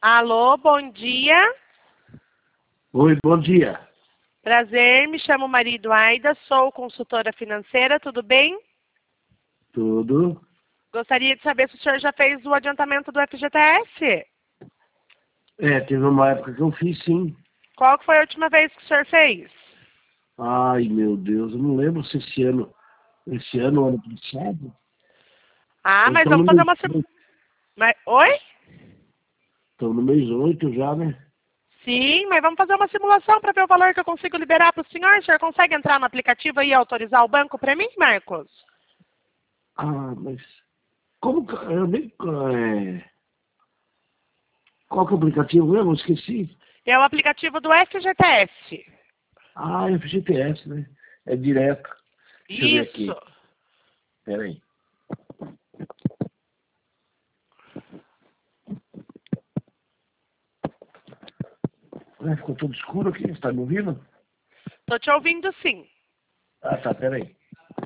Alô, bom dia. Oi, bom dia. Prazer, me chamo Maria Eduarda, sou consultora financeira, tudo bem? Tudo? Gostaria de saber se o senhor já fez o adiantamento do FGTS. Teve uma época que eu fiz, sim. Qual que foi a última vez que o senhor fez? Ai, meu Deus, eu não lembro se esse ano ou ano passado. Ah, mas Então, vamos fazer uma... Oi? Estamos no mês 8 já, né? Sim, mas vamos fazer uma simulação para ver o valor que eu consigo liberar para o senhor. O senhor consegue entrar no aplicativo e autorizar o banco para mim, Marcos? Ah, mas como que eu nem... Qual que é o aplicativo mesmo? Eu esqueci. É o aplicativo do FGTS. Ah, é FGTS, né? É direto. Deixa eu ver Isso. aqui. Pera aí. Ficou tudo escuro aqui, você tá me ouvindo? Tô te ouvindo sim. Ah, tá, pera aí.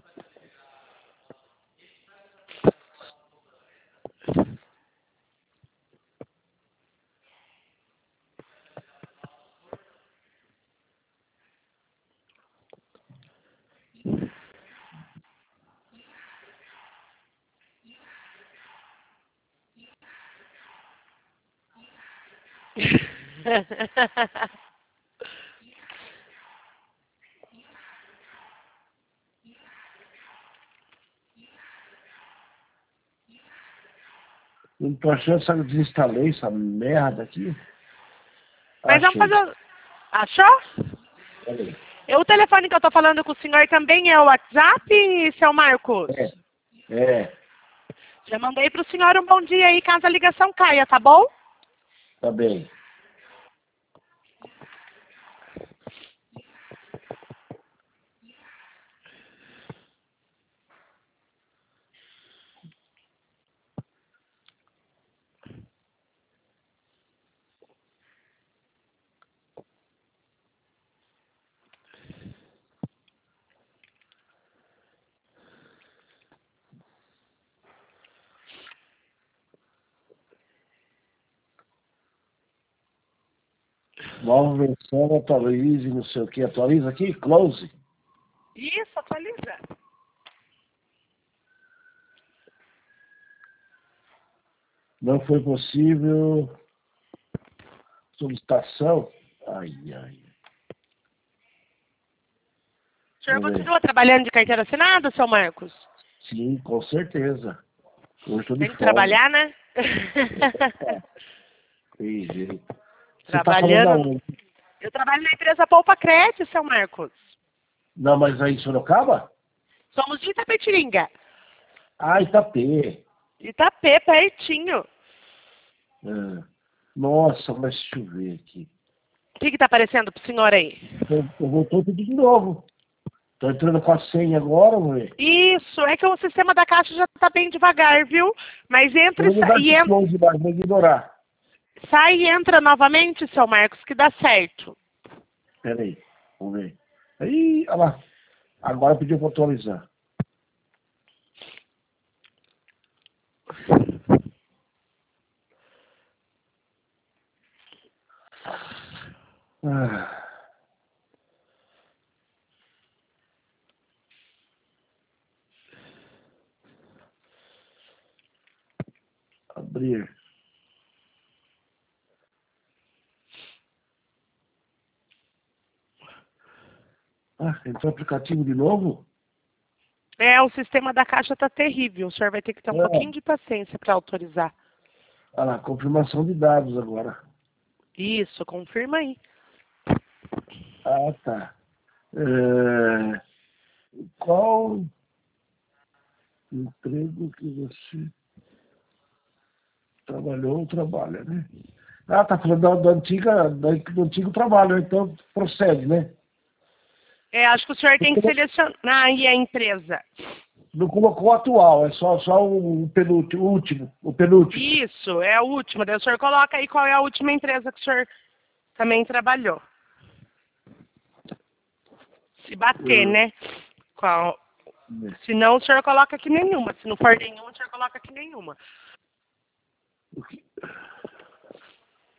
Não tô achando, sabe, eu desinstalei essa merda aqui. Mas vamos Achei. fazer... Achou? Pera aí. O telefone que eu tô falando com o senhor também é o WhatsApp, seu Marcos? É, Já mandei pro senhor um bom dia aí, caso a ligação caia, tá bom? tá bem. Nova versão, atualize, não sei o que. Atualiza aqui, close. Isso, atualiza. Não foi possível. Solicitação. Ai, ai. O senhor Vamos ver. continua trabalhando de carteira assinada, seu Marcos? Sim, com certeza. Hoje estou de Tem que folga. trabalhar, né? Tem jeito. Você está falando Trabalhando. aonde? Eu trabalho na empresa Poupa Crédito, seu Marcos. Não, mas aí em Sorocaba? Somos de Itapetiringa. Ah, Itapê. Itapê, pertinho. Ah, nossa, mas deixa eu ver aqui. O que tá aparecendo pro senhor aí? Eu voltou tudo de novo. Tô entrando com a senha agora, mulher. Isso, é que o sistema da caixa já tá bem devagar, viu? Mas Eu entra vou mudar e de close, mas vou ignorar. sai e entra novamente, seu Marcos, que dá certo. Pera aí, vamos ver. Aí, olha lá. Agora pediu para atualizar. Ah, abrir. Ah, entrou o aplicativo de novo? É, o sistema da caixa tá terrível. O senhor vai ter que ter um É. pouquinho de paciência para autorizar. Olha lá, confirmação de dados agora. Isso, confirma aí. Ah, tá. É, qual emprego que você trabalhou ou trabalha, né? Ah, tá falando do antigo trabalho, então procede, né? É, acho que o senhor tem que selecionar aí a empresa. Não colocou o atual, é só o penúltimo, o penúltimo. Isso, é a última. Daí o senhor coloca aí qual é a última empresa que o senhor também trabalhou. Se bater, né? Qual... Se não, o senhor coloca aqui nenhuma. Se não for nenhuma, o senhor coloca aqui nenhuma.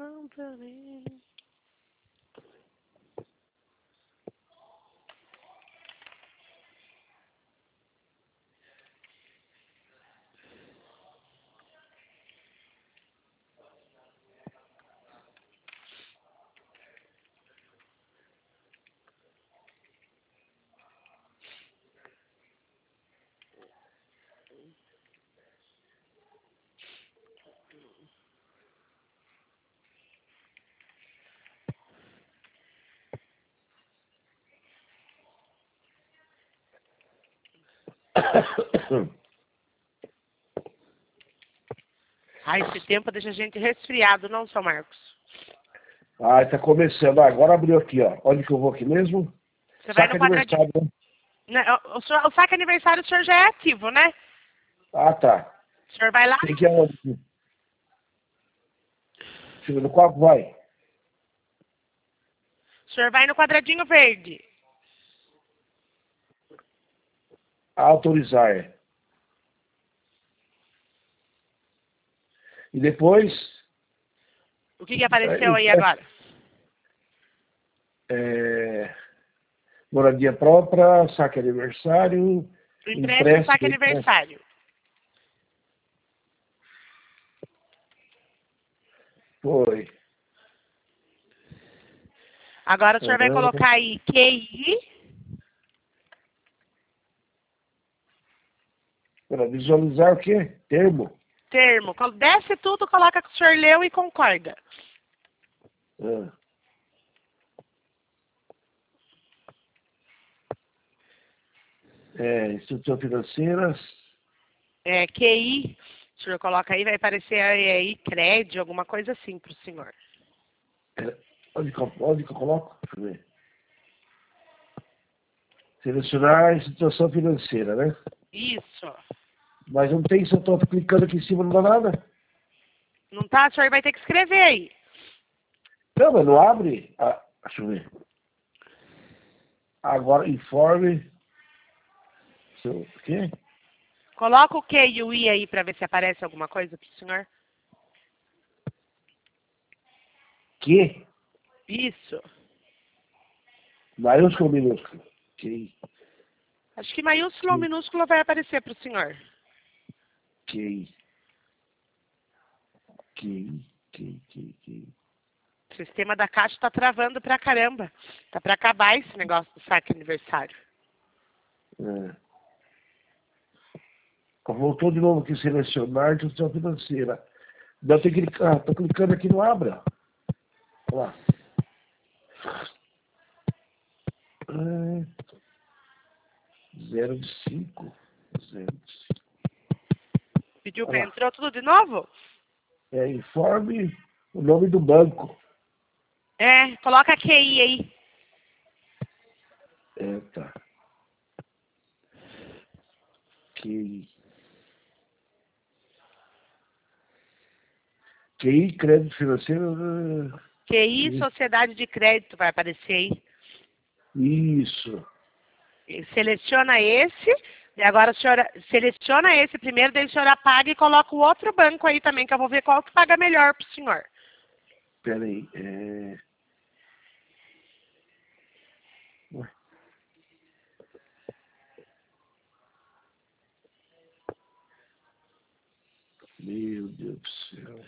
Ai, esse tempo deixa a gente resfriado, não, seu Marcos? Ah, tá começando. Ah, agora abriu aqui, ó. Onde que eu vou aqui mesmo? Você vai Saque no quadradinho. aniversário, né? O saque aniversário, o senhor já é ativo, né? Ah, tá. O senhor vai lá? Tem que ir aonde? Deixa eu ver, no qual vai? O senhor vai no quadradinho verde. Autorizar. E depois, O que apareceu aí agora? moradia própria, saque aniversário, O empréstimo saque empréstimo. aniversário. Foi. Agora o senhor vai colocar aí QI. Para visualizar o quê? Termo. Termo. Desce tudo, coloca que o senhor leu e concorda. Ah. Instituição financeira. QI. O senhor coloca aí, vai aparecer aí crédito, alguma coisa assim para o senhor. Onde que eu coloco? Deixa eu ver. Selecionar a instituição financeira, né? Isso. Mas não tem, se eu estou clicando aqui em cima, não dá nada. Não tá? O senhor vai ter que escrever aí. Não, mas não abre. Ah, deixa eu ver. Agora, informe. O quê? Coloca o Q e o I aí para ver se aparece alguma coisa para o senhor. Que? Isso. Maiúsculo ou minúsculo? Que? Acho que maiúsculo ou minúsculo vai aparecer para o senhor. Que? O sistema da Caixa está travando pra caramba. Tá para acabar esse negócio do saque aniversário. Voltou de novo aqui, selecionar instituição financeira. Não tem que clicar. Estou clicando aqui, não abra. Olha lá. 0 de 5. Pediu para entrou tudo de novo? Informe o nome do banco. Coloca QI aí. Tá. QI, crédito financeiro. QI, Sociedade de Crédito, vai aparecer aí. Isso. E seleciona esse. E agora o senhor seleciona esse primeiro, daí o senhor apaga e coloca o outro banco aí também, que eu vou ver qual que paga melhor pro senhor. Espera aí. Ué. Meu Deus do céu.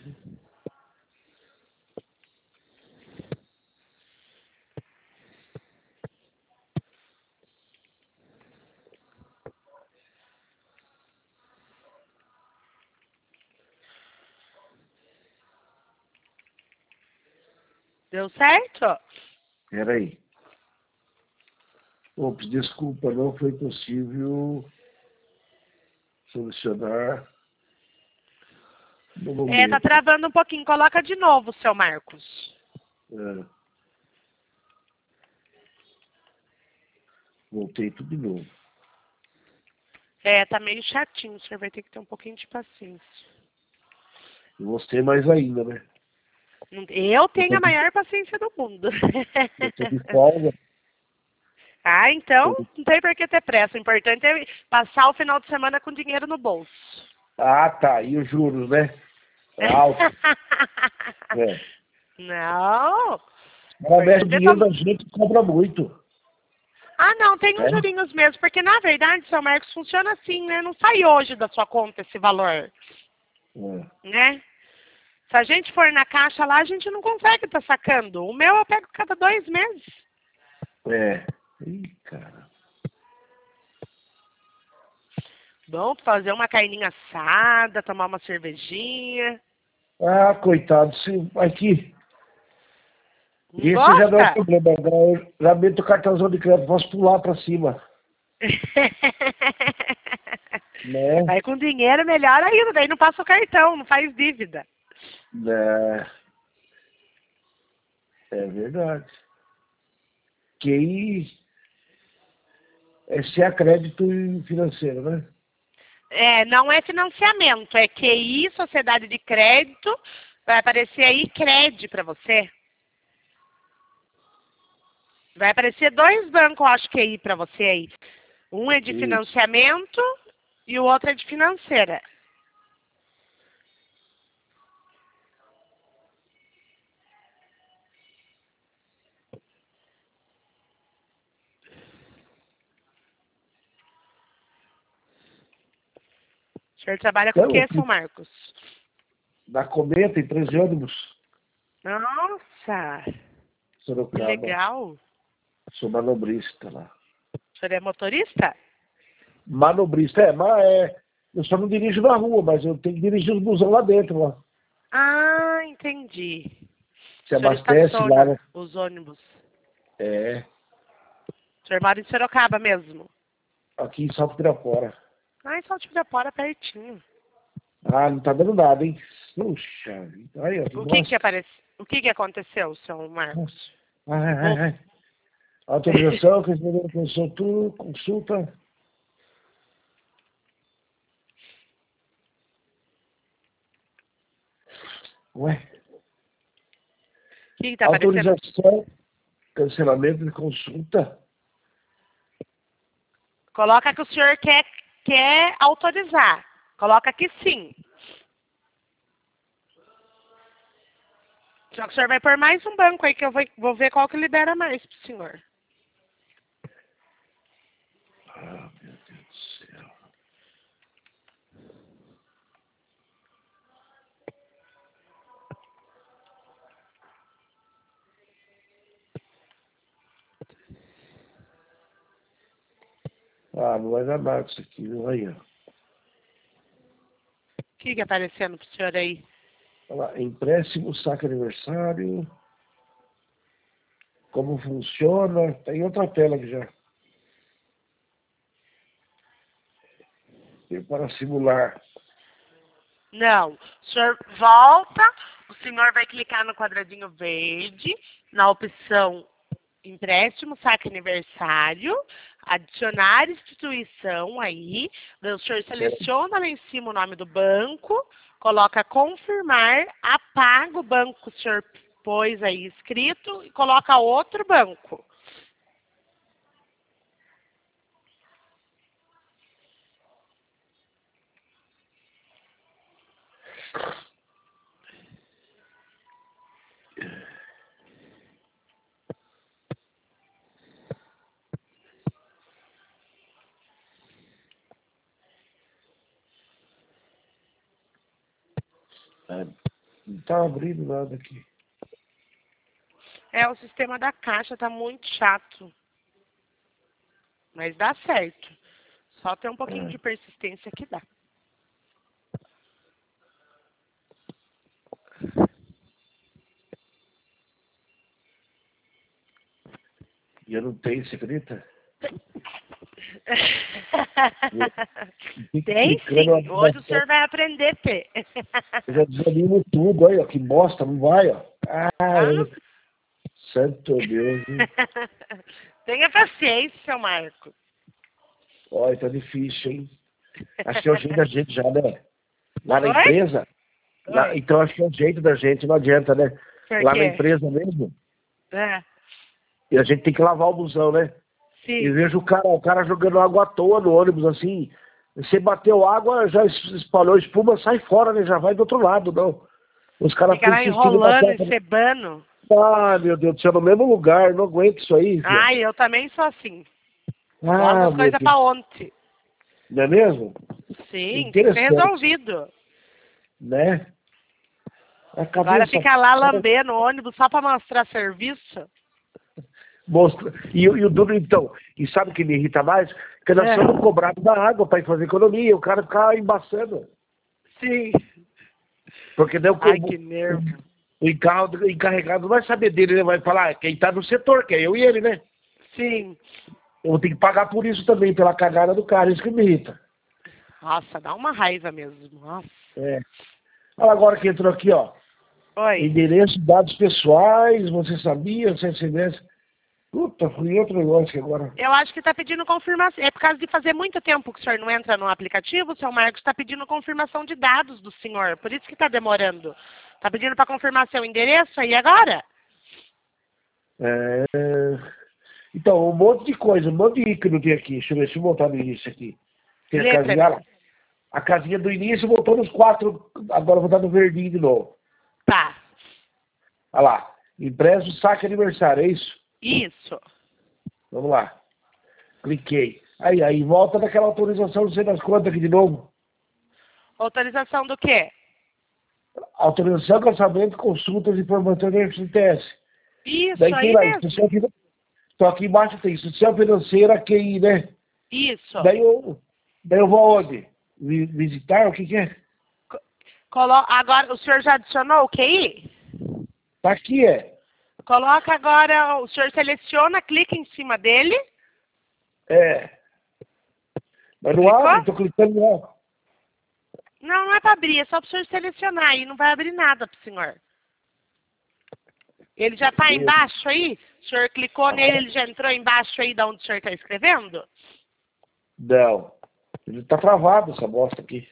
Deu certo? Espera aí. Ops, desculpa, não foi possível solucionar no momento. Tá travando um pouquinho. Coloca de novo, seu Marcos. Voltei tudo de novo. Tá meio chatinho. O senhor vai ter que ter um pouquinho de paciência. E você mais ainda, né? Eu tenho a maior paciência do mundo. Eu tô de folga. Então não tem por que ter pressa. O importante é passar o final de semana com dinheiro no bolso. Ah, tá. E os juros, né? É alto. Não. Ela mexe o dinheiro da gente e cobra muito. Ah, não, tem uns jurinhos mesmo, porque na verdade, seu Marcos, funciona assim, né? Não sai hoje da sua conta esse valor, né? Se a gente for na caixa lá, a gente não consegue estar sacando. O meu eu pego cada 2 meses. Ih, cara. Bom, fazer uma carninha assada, tomar uma cervejinha. Ah, coitado, aqui. Esse Gosta? já não é problema, eu já meto o cartãozão de crédito, posso pular pra cima. Né? Aí com dinheiro melhor ainda, daí não passa o cartão, não faz dívida. É verdade. QI é se é crédito financeiro, né? Não é financiamento, é QI, Sociedade de Crédito, vai aparecer aí CRED para você. Vai aparecer 2 bancos, eu acho, QI para você aí. Um é de financiamento e o outro é de financeira. O senhor trabalha com o que, seu Marcos? Na Cometa, empresa de ônibus. Nossa! Sorocaba. Que legal! Sou manobrista lá. O senhor é motorista? Manobrista, eu só não dirijo na rua, mas eu tenho que dirigir os busão lá dentro, lá. Ah, entendi. Se abastece lá, né? Os ônibus. O senhor mora em Sorocaba mesmo? Aqui em Salto Pirapora. Ah, em Salto Pirapora, pertinho. Ah, não tá dando nada, hein? Puxa vida. Aí, O que aconteceu, seu Marcos? Autorização, consulta. Ué? O que tá aparecendo? Autorização, cancelamento de consulta. Coloca que o senhor quer autorizar. Coloca que sim. Só que o senhor vai pôr mais um banco aí que eu vou ver qual que libera mais pro senhor. Ah, meu Deus do céu. Ah, não vai dar nada isso aqui, não vai. O que aparecendo pro senhor aí? Olha lá, empréstimo, saque aniversário. Como funciona? Tem outra tela aqui já. Para simular. Não. O senhor volta, o senhor vai clicar no quadradinho verde, na opção empréstimo, saque aniversário, adicionar instituição aí, o senhor seleciona lá em cima o nome do banco, coloca confirmar, apaga o banco que o senhor pôs aí escrito e coloca outro banco. Não tá abrindo nada aqui. O sistema da Caixa tá muito chato. Mas dá certo. Só ter um pouquinho de persistência que dá. E eu não tenho, você acredita? Tem sim. Hoje o senhor vai aprender a ter. Eu já desanimo tudo, olha, que bosta, não vai, ó. Santo Deus, hein? Tenha paciência, seu Marco. Olha, tá difícil, hein? Acho que é o jeito da gente já, né? Lá na empresa. Então acho que é o jeito da gente, não adianta, né? Lá na empresa mesmo. E a gente tem que lavar o busão, né? Sim. E vejo o cara jogando água à toa no ônibus, assim. Você bateu água, já espalhou espuma, sai fora, né? Já vai do outro lado, não. Os caras Fica ficam lá insistindo na enrolando, placa. encebando. Ah, meu Deus do céu, no mesmo lugar, não aguento isso aí, filho. Ai, eu também sou assim. Gosto Ah, das meu coisas Deus. pra ontem. Não é mesmo? Sim, tem que ser Interessante, resolvido. né? A Agora cabeça fica lá lambendo o ônibus só pra mostrar serviço. mostra. E o duro, então, e sabe o que me irrita mais? Que nós É. somos cobrados da água para ir fazer economia, o cara fica embaçando. Sim. Porque daí Ai, que nervo. o encarregado não vai saber dele, ele vai falar, quem está no setor, que é eu e ele, né? Sim. Eu vou ter que pagar por isso também, pela cagada do cara, isso que me irrita. Nossa, dá uma raiva mesmo. Nossa. É. Olha agora que entrou aqui, ó. Oi. Endereço, dados pessoais, você sabia, sem SMS. Puta, fui outro negócio aqui agora. Eu acho que está pedindo confirmação. É por causa de fazer muito tempo que o senhor não entra no aplicativo, o seu Marcos está pedindo confirmação de dados do senhor. Por isso que está demorando. Está pedindo para confirmar seu endereço aí agora? É... Então, um monte de coisa, um monte de ícone tem aqui. Deixa eu ver se eu voltar no início aqui. Tem a Lê para casinha lá. mim. A casinha do início voltou nos 4, agora vou estar no verdinho de novo. Tá. Olha lá. Impresso saque aniversário, é isso? Isso. Vamos lá. Cliquei. Aí volta daquela autorização, não sei das quantas aqui de novo. Autorização do quê? Autorização, cancelamento, consultas, informações do FTS. Isso, Daí tem aí lá, mesmo. então aqui embaixo tem instituição financeira, QI, né? Isso. Daí eu vou aonde? Visitar, o que que é? Agora, o senhor já adicionou o QI? Tá aqui, é. Coloca agora, o senhor seleciona, clica em cima dele. É. Mas não Clicou? abre, tô clicando não. Não, não é para abrir, é só para o senhor selecionar aí, não vai abrir nada para o senhor. Ele já está Meu, embaixo aí? O senhor clicou nele, ele já entrou embaixo aí da onde o senhor está escrevendo? não. Ele tá travado essa bosta aqui.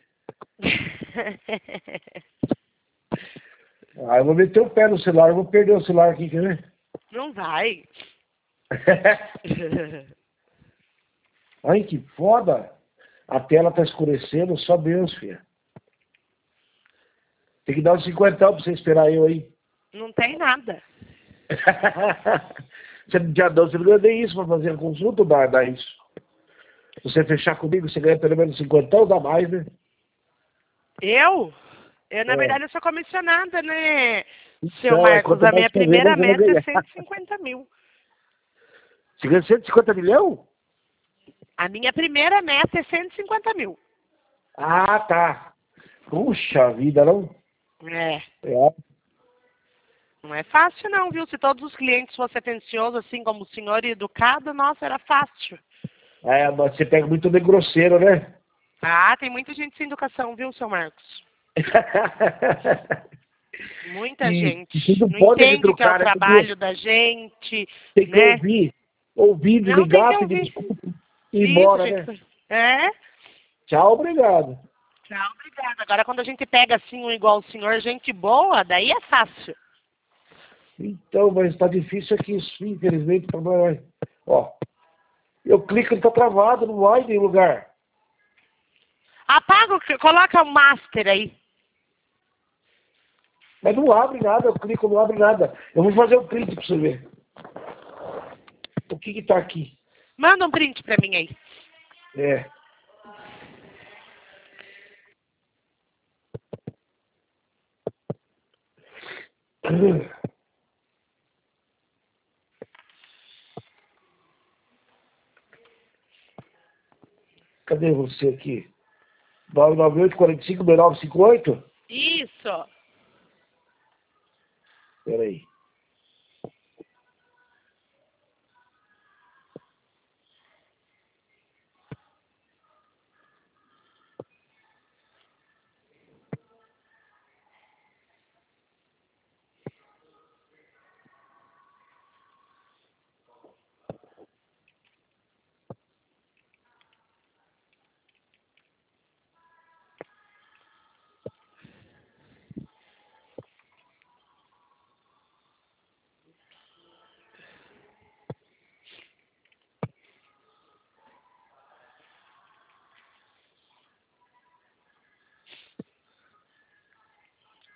Aí eu vou meter o pé no celular, eu vou perder o celular aqui, quer ver? Não vai. Ai, que foda. A tela tá escurecendo, só Deus, filha. Tem que dar uns 50 pra você esperar eu aí. Não tem nada. Você não ganha nem isso pra fazer a consulta ou dá isso? Se você fechar comigo, você ganha pelo menos 50 ou dá mais, né? Eu? Na É. verdade, eu sou comissionada, né, seu Então, Marcos? quanto A mais minha fazer, primeira mais você vai meta é ganhar. 150 mil. Você ganha 150 milhões? A minha primeira meta é 150 mil. Ah, tá. Puxa vida, não? É. É. Não é fácil não, viu? Se todos os clientes fossem atenciosos, assim como o senhor e educado, nossa, era fácil. É, mas você pega muito de grosseiro, né? Ah, tem muita gente sem educação, viu, seu Marcos? Muita E você gente. não Não pode entende que é o retrucar, né? Porque trabalho da gente, tem que né? ouvir, Não, tem que desligar, pedir ouvir. desculpa e ir Isso, embora, gente. né? É? Tchau, obrigado. Tchau, obrigada. Agora, quando a gente pega assim um igual o senhor, gente boa, daí é fácil. Então, mas tá difícil aqui, infelizmente, pra nós. Ó, eu clico, ele tá travado, não vai em nenhum lugar. Apaga, coloca o master aí. Mas não abre nada, eu clico, não abre nada. Eu vou fazer um print pra você ver. O que que tá aqui? Manda um print pra mim aí. É. Cadê você aqui? 998-45-6958? Isso. Peraí.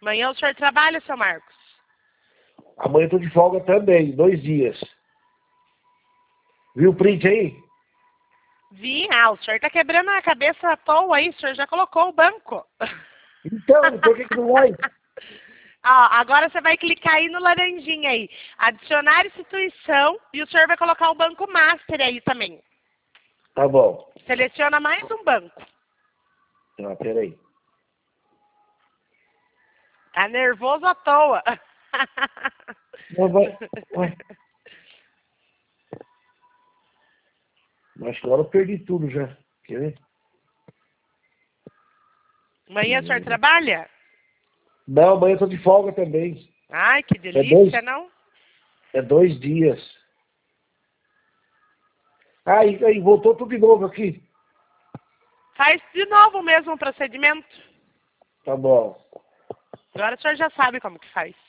Amanhã o senhor trabalha, seu Marcos? Amanhã eu tô de folga também, 2 dias. Viu o print aí? Vi, o senhor tá quebrando a cabeça à toa aí, o senhor já colocou o banco. Então, por que não vai? Agora você vai clicar aí no laranjinha aí, adicionar instituição, e o senhor vai colocar o banco master aí também. Tá bom. Seleciona mais um banco. Tá, peraí. Tá nervoso à toa. Não vai. Ué. Acho que agora eu perdi tudo já. Quer ver? Amanhã o senhor trabalha? Não, amanhã eu tô de folga também. Ai, que delícia, não? É 2 dias. Aí voltou tudo de novo aqui. Faz de novo o mesmo procedimento. Tá bom. Agora o senhor já sabe como que faz.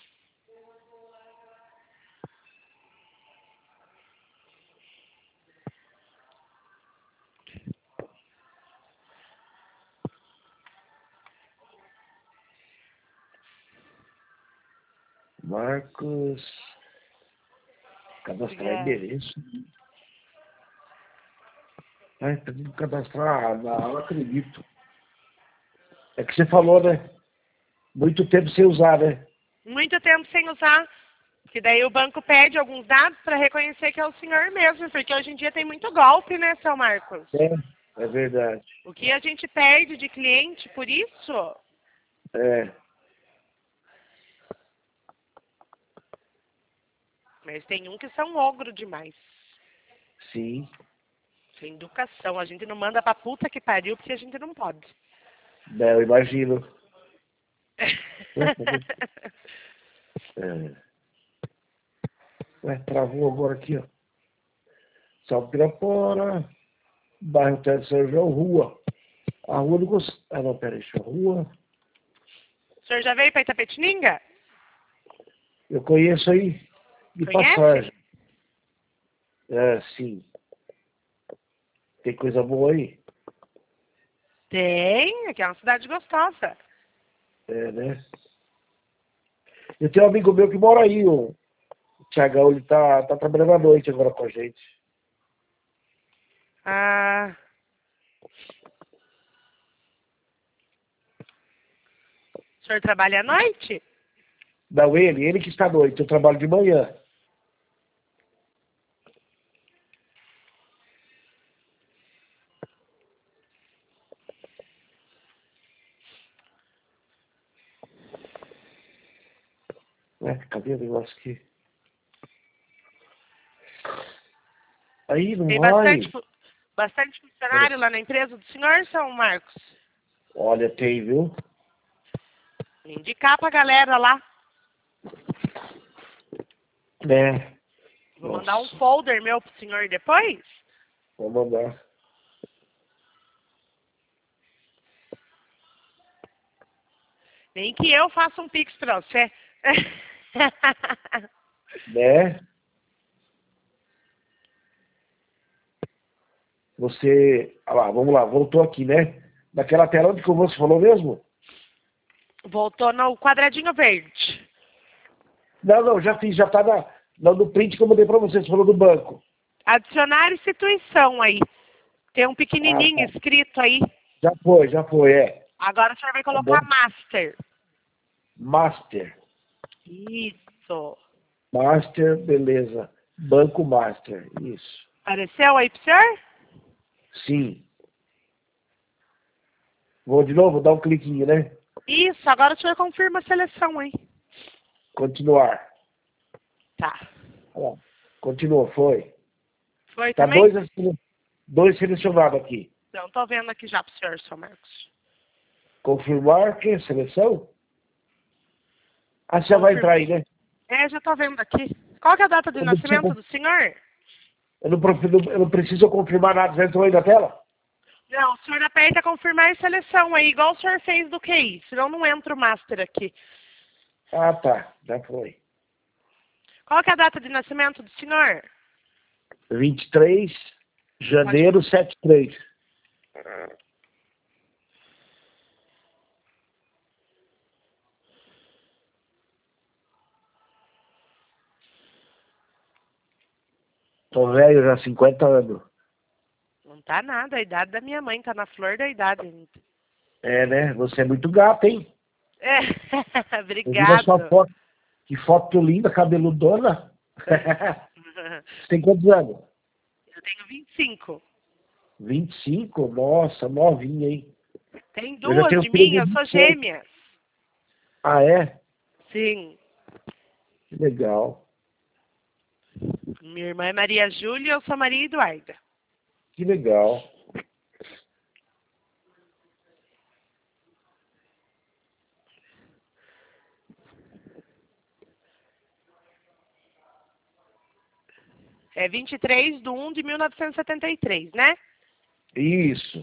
Marcos. Cadastrar endereço. Ai, pedindo cadastrar. Não acredito. É que você falou, né? Muito tempo sem usar, né? Muito tempo sem usar. Que daí o banco pede alguns dados para reconhecer que é o senhor mesmo. Porque hoje em dia tem muito golpe, né, seu Marcos? É verdade. O que a gente perde de cliente por isso? É. Mas tem um que são ogro demais. Sim. Sem educação. A gente não manda pra puta que pariu porque a gente não pode. Não, eu imagino. Travou agora aqui, ó. Salto Pirapora, bairro Terra de São João, rua. A rua do Gosto. Ah, não, peraí, deixa eu rua. O senhor já veio pra Itapetininga? Eu conheço aí de Conhece? passagem. É, sim. Tem coisa boa aí? Tem, aqui é uma cidade gostosa. É, né? Eu tenho um amigo meu que mora aí, o Thiagão, ele tá trabalhando à noite agora com a gente. Ah. O senhor trabalha à noite? Não, ele que está à noite, eu trabalho de manhã. Cadê o negócio aqui? Aí não Tem vai. bastante funcionário lá na empresa do senhor, São Marcos? Olha, tem, viu? Indicar pra galera lá. É. Vou mandar um folder meu pro senhor depois. Vou mandar. Nem que eu faça um pix pra você. Né? Você... Ah lá, vamos lá, voltou aqui, né? Naquela tela onde que você falou mesmo? Voltou no quadradinho verde. Não, já fiz, já tá no print que eu mandei pra você falou do banco. Adicionar instituição aí. Tem um pequenininho Tá. escrito aí. Já foi, é. Agora o senhor vai colocar master. Master. Isso. Master, beleza. Banco Master, isso. Apareceu aí pro senhor? Sim. Vou de novo dar um cliquinho, né? Isso, agora o senhor confirma a seleção aí. Continuar. Tá. Ó, continuou, foi. Foi Tá também? dois selecionados aqui. Não, tô vendo aqui já pro senhor, seu Marcos. Confirmar que seleção? Ah, você já vai entrar aí, né? É, já tô vendo aqui. Qual que é a data de nascimento do senhor? Eu não preciso confirmar nada, já entrou aí na tela? Não, o senhor aperta confirmar seleção aí, igual o senhor fez do QI, senão não entra o master aqui. Ah, tá, já foi. Qual que é a data de nascimento do senhor? 23 de janeiro, 73. Tô velho já, 50 anos. Não tá nada, a idade da minha mãe, tá na flor da idade ainda. É, né? Você é muito gato, hein? É, Eu vi na sua obrigado. foto. Que foto linda, cabeludona. Você tem quantos anos? Eu tenho 25. 25? Nossa, novinha, hein? Tem Eu já duas tenho de filho mim, de eu sou 28. gêmeas. Ah, é? Sim. Que legal. Minha irmã é Maria Júlia e eu sou Maria Eduarda. Que legal. É 23/1/1973, né? Isso.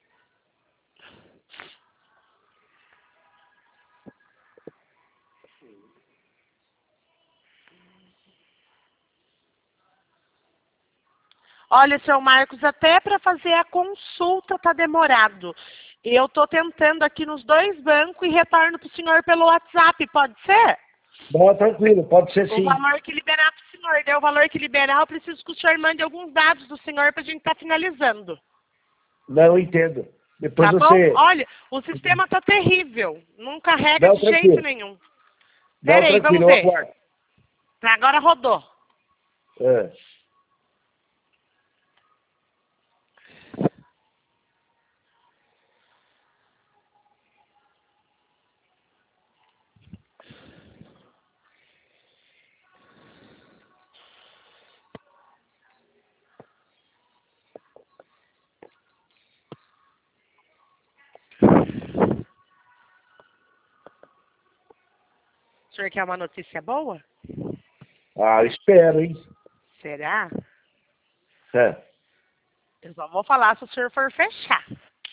Olha, seu Marcos, até para fazer a consulta tá demorado. Eu tô tentando aqui nos dois bancos e retorno para o senhor pelo WhatsApp, pode ser? Não, tranquilo, pode ser O sim. valor que liberar para o senhor. Deu o valor que liberar, eu preciso que o senhor mande alguns dados do senhor para a gente estar finalizando. Não, eu entendo. Depois Tá bom? você... Olha, o sistema tá terrível. Não carrega Não, de jeito tranquilo. nenhum. Não, Pera aí, vamos tranquilo, eu ver. aguardo. Agora rodou. É. O senhor quer uma notícia boa? Ah, espero, hein? Será? É. Eu só vou falar se o senhor for fechar.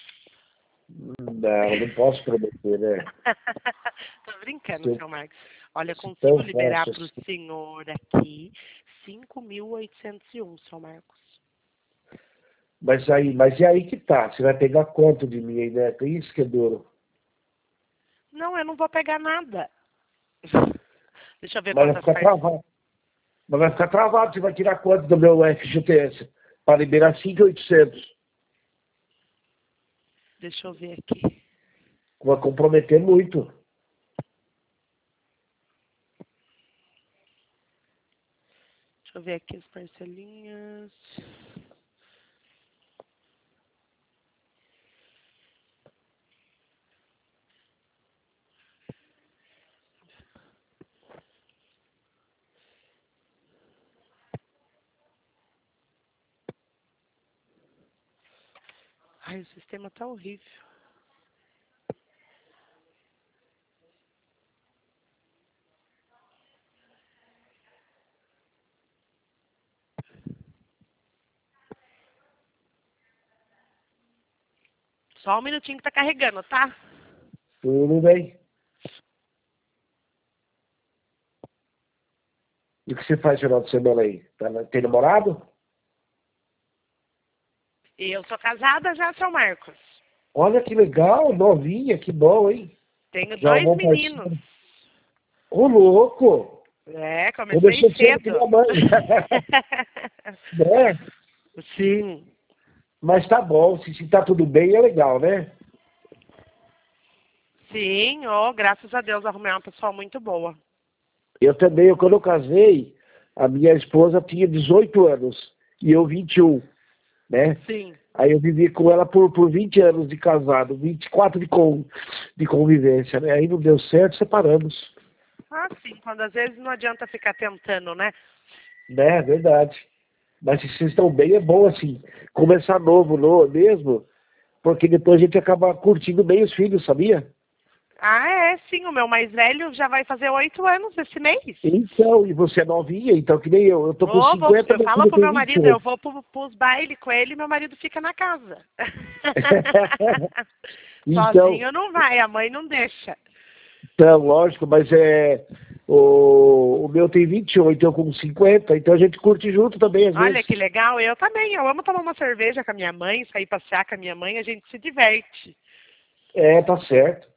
Não posso prometer, né? Tô brincando, Se, seu Marcos. Olha, eu se consigo tão liberar fácil pro assim. senhor aqui 5.801, seu Marcos. Mas e aí que tá? Você vai pegar quanto de mim aí, né? Tem isso que é duro. Não, eu não vou pegar nada. Deixa eu ver Mas vai quantas ficar parcelas. travado. Mas vai ficar travado. Você vai tirar quanto do meu FGTS? Para liberar 5.800. Deixa eu ver aqui. Vai comprometer muito. Deixa eu ver aqui as parcelinhas. Ai, o sistema tá horrível. Só um minutinho que tá carregando, tá? Tudo bem. E o que você faz no final de semana aí? Tem namorado? Eu sou casada já, seu Marcos. Olha que legal, novinha, que bom, hein? Tenho Já 2 arrumou um meninos. parceiro. Ô, louco! É, comecei Começou cedo que cedo. minha mãe. Né? Sim. Mas tá bom, se tá tudo bem, é legal, né? Sim, oh, graças a Deus arrumei uma pessoa muito boa. Eu também, quando eu casei, a minha esposa tinha 18 anos e eu 21, né? Sim. Aí eu vivi com ela por 20 anos de casado, 24 de convivência, né? Aí não deu certo, separamos. Ah, sim, quando às vezes não adianta ficar tentando, né? Né, verdade. Mas se vocês estão bem, é bom, assim, começar novo mesmo, porque depois a gente acaba curtindo bem os filhos, sabia? Ah, é, sim, o meu mais velho já vai fazer 8 anos esse mês. Então, e você é novinha, então que nem eu tô com Oh, 50, eu meu falo filho pro tem meu marido, 28. eu vou pros bailes com ele e meu marido fica na casa. Então, Sozinho não vai, a mãe não deixa. então, lógico, mas o meu tem 28, eu com 50, então a gente curte junto também, às Olha vezes. que legal, eu também, eu amo tomar uma cerveja com a minha mãe, sair passear com a minha mãe, a gente se diverte. É, tá certo.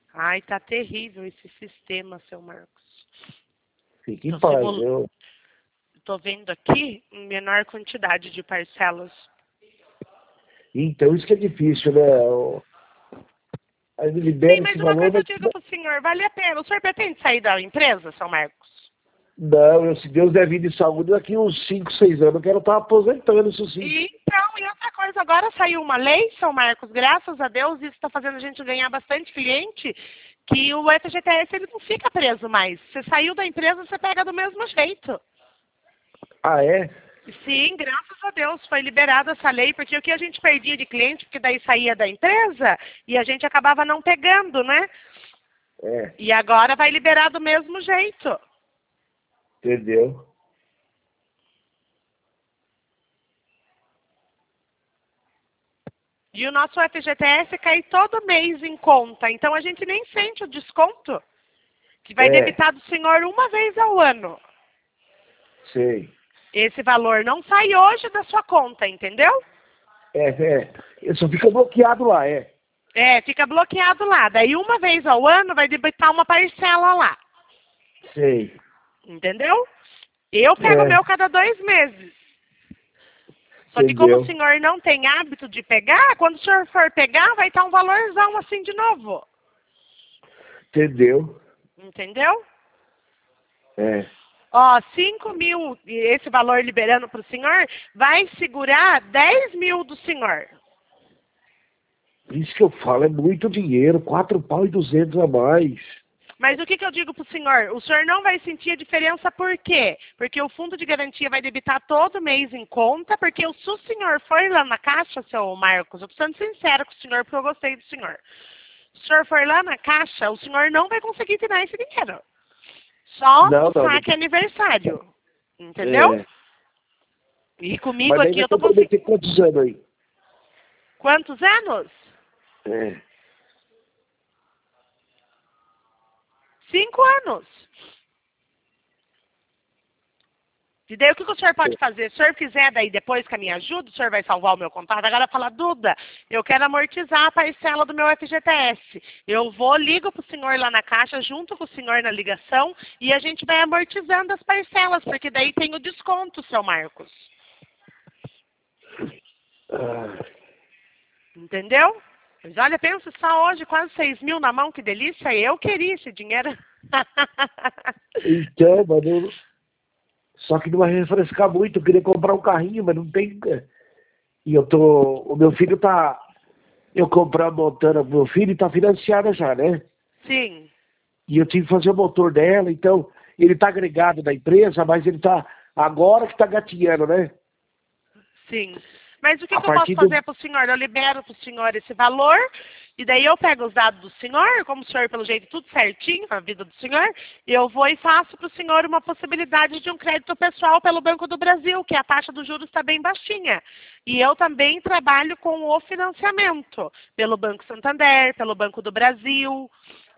Ai, tá terrível esse sistema, seu Marcos. Fique em paz, eu... Tô vendo aqui em menor quantidade de parcelas. Então, isso que é difícil, né? Aí ele libera Sim, mas esse uma valor, coisa eu mas... digo pro senhor, vale a pena. O senhor pretende sair da empresa, São Marcos? Não, se Deus der vida e saúde, daqui uns 5, 6 anos eu quero estar aposentando, isso sim. Então, e outra coisa, agora saiu uma lei, São Marcos, graças a Deus, isso está fazendo a gente ganhar bastante cliente, que o FGTS ele não fica preso mais. Você saiu da empresa, você pega do mesmo jeito. Ah, é? Sim, graças a Deus foi liberada essa lei, porque o que a gente perdia de cliente, porque daí saía da empresa e a gente acabava não pegando, né? É. E agora vai liberar do mesmo jeito. Entendeu? E o nosso FGTS cai todo mês em conta, então a gente nem sente o desconto, que vai debitar do senhor uma vez ao ano. Sei. Esse valor não sai hoje da sua conta, entendeu? Ele só fica bloqueado lá, é. É, fica bloqueado lá. Daí uma vez ao ano vai debitar uma parcela lá. Sei. Entendeu? Eu pego o meu cada 2 meses. Só que como o senhor não tem hábito de pegar, quando o senhor for pegar, vai estar um valorzão assim de novo. Entendeu? Entendeu? É. Ó, 5 mil, esse valor liberando para o senhor, vai segurar 10 mil do senhor. Isso que eu falo, é muito dinheiro, 4.200 a mais. Mas o que eu digo para o senhor? O senhor não vai sentir a diferença por quê? Porque o fundo de garantia vai debitar todo mês em conta, porque se o senhor for lá na caixa, seu Marcos, eu estou sendo sincera com o senhor, porque eu gostei do senhor. Se o senhor for lá na caixa, o senhor não vai conseguir tirar esse dinheiro. Só o saque aniversário. Entendeu? É. E comigo mas aqui eu tô conseguindo. Quantos anos aí? Quantos anos? 5 anos. E daí o que o senhor pode fazer? Se o senhor quiser daí depois que a minha ajuda, o senhor vai salvar o meu contato. Agora fala, Duda, eu quero amortizar a parcela do meu FGTS. Eu vou, ligo para o senhor lá na caixa, junto com o senhor na ligação, e a gente vai amortizando as parcelas, porque daí tem o desconto, seu Marcos. Entendeu? Mas olha, pensa só hoje, quase 6 mil na mão, que delícia. Eu queria esse dinheiro. Então, mano, só que não vai refrescar muito. Eu queria comprar um carrinho, mas não tem. E o meu filho tá. Eu comprei a Montana pro meu filho e tá financiada já, né? Sim. E eu tive que fazer o motor dela, então ele tá agregado da empresa, mas ele tá. Agora que tá gatinhando, né? Sim. Mas o que eu posso fazer para o senhor? Eu libero para o senhor esse valor, e daí eu pego os dados do senhor, como o senhor, pelo jeito, tudo certinho, a vida do senhor, e eu vou e faço para o senhor uma possibilidade de um crédito pessoal pelo Banco do Brasil, que a taxa dos juros está bem baixinha. E eu também trabalho com o financiamento, pelo Banco Santander, pelo Banco do Brasil.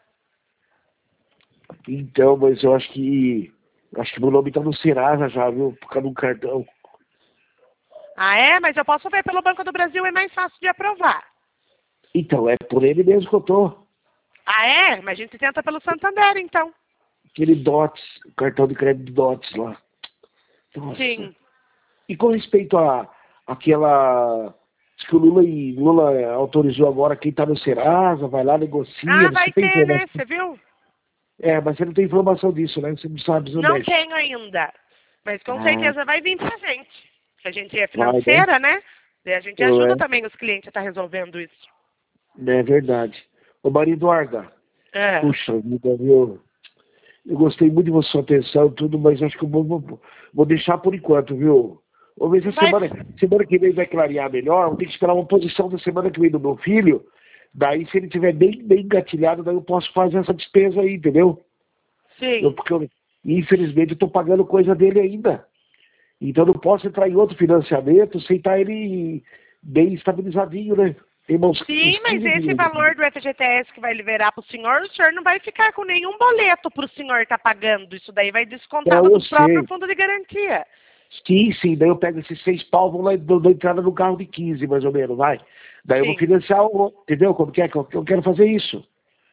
Então, mas eu acho que meu nome tá no Serasa já, viu? Por causa do cartão. Ah, é? Mas eu posso ver pelo Banco do Brasil, é mais fácil de aprovar. Então, é por ele mesmo que eu tô. Ah, é? Mas a gente tenta pelo Santander, então. Aquele DOTS, cartão de crédito DOTS lá. Nossa. Sim. E com respeito àquela... Diz que o Lula autorizou agora quem tá no Serasa, vai lá, negocia. Ah, vai ter, né? Você viu? É, mas você não tem informação disso, né? Você não sabe. Não tenho ainda. Mas com certeza vai vir pra gente. A gente é financeira, né? E a gente ajuda também os clientes a estar resolvendo isso. É verdade. Ô, Maria Eduarda. Puxa vida, viu? Eu gostei muito de sua atenção e tudo, mas acho que eu vou deixar por enquanto, viu? Vamos ver se semana que vem vai clarear melhor. Vou ter que esperar uma posição da semana que vem do meu filho. Daí, se ele estiver bem engatilhado, daí eu posso fazer essa despesa aí, entendeu? Sim. Porque infelizmente, eu estou pagando coisa dele ainda. Então, não posso entrar em outro financiamento sem estar ele bem estabilizadinho, né? Sim, mas esse valor do FGTS que vai liberar para o senhor não vai ficar com nenhum boleto para o senhor estar pagando. Isso daí vai descontar do próprio fundo de garantia. Sim. Daí eu pego esses 6 pau, vou lá da entrada no carro de 15, mais ou menos, vai. Daí eu vou financiar, entendeu? Como que é que eu quero fazer isso?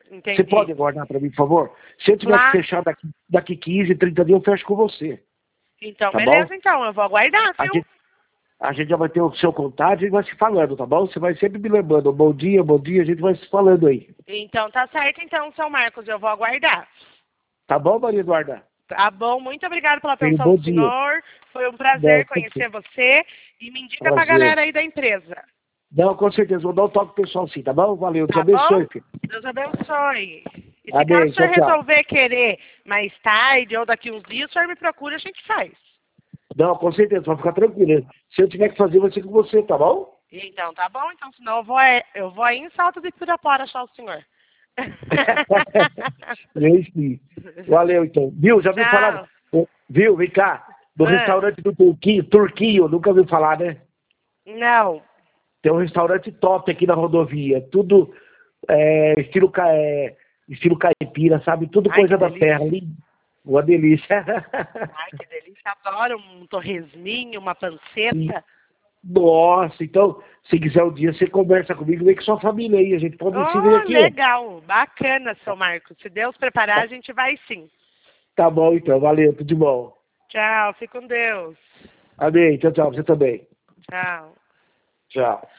Entendi. Você pode guardar para mim, por favor? Se eu tiver que fechar daqui 15, 30 dias, eu fecho com você. Então, tá beleza, bom? então. Eu vou aguardar, viu? A gente já vai ter o seu contato e vai se falando, tá bom? Você vai sempre me lembrando. Bom dia, a gente vai se falando aí. Então, tá certo, então, seu Marcos. Eu vou aguardar. Tá bom, Maria Eduarda? Tá bom, muito obrigada pela Tenha um atenção bom do dia. senhor. Foi um prazer conhecer você. E me indica pra galera aí da empresa. Não, com certeza. Vou dar um toque pro pessoal sim, tá bom? Valeu. Deus Tá abençoe, bom? filho. Deus abençoe. E se Amém. caso o senhor Tchau, tchau. resolver querer mais tarde ou daqui uns dias, o senhor me procura, a gente faz. Não, com certeza. Pode ficar tranquilo. Se eu tiver que fazer, vai ser com você, tá bom? Então, tá bom? Então, senão eu vou aí em Salto de Pirapora achar o senhor. Sim. Valeu, então. Viu? Já ouviu falar? Viu? Vem cá. Do restaurante do Turquinho. Nunca ouviu falar, né? Não. Tem um restaurante top aqui na rodovia. Tudo estilo caipira, sabe? Tudo coisa da terra. Uma delícia. Ai, que delícia. Adoro um torresminho, uma panceta. Nossa, então, se quiser um dia, você conversa comigo, vem com sua família aí. A gente pode se ver aqui. Legal. Bacana, seu Marcos. Se Deus preparar, a gente vai sim. Tá bom, então. Valeu. Tudo de bom. Tchau. Fique com Deus. Amém. Tchau, tchau. Você também. Tchau. Tchau.